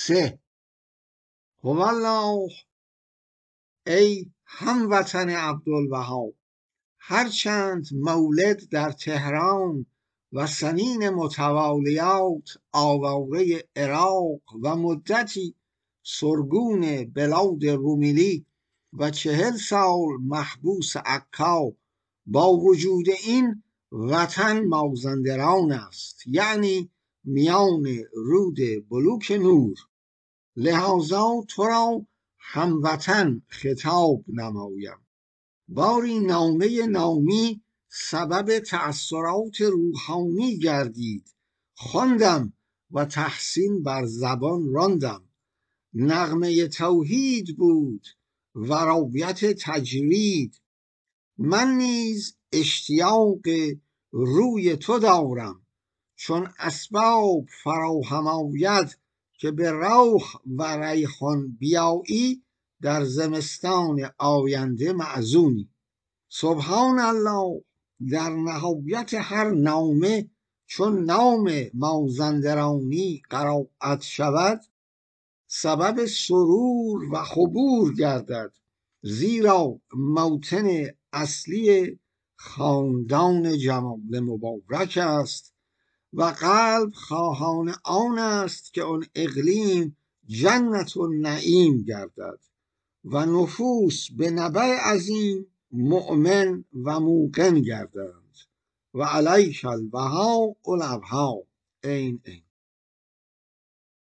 3. هوالله. ای هموطن عبدالوهاب، هرچند مولد در تهران و سنین متوالیات آواره عراق و مدتی سرگون بلاد رومیلی و 40 سال محبوس عکا، با وجود این وطن مازندران است، یعنی میان رود بلوک نور، لذا تو را هموطن خطاب نمایم. باری نامه نامی سبب تأثرات روحانی گردید، خواندم و تحسین بر زبان راندم. نغمه توحید بود و رویت تجرید، من نیز اشتیاق روی تو دارم. چون اسباب فراهم آید که به روح و ریحان بیایی، در زمستان آینده معزونی. سبحان الله. در نهایت هر نامه چون نام مازندرانی قرائت شود، سبب سرور و خبور گردد، زیرا موطن اصلی خاندان جمال مبارک است و قلب خواهان آن است که آن اقلیم جنت النعیم گردد و نفوس به نبع عظیم مؤمن و موقن گردند. و علیک البهاء الابها. این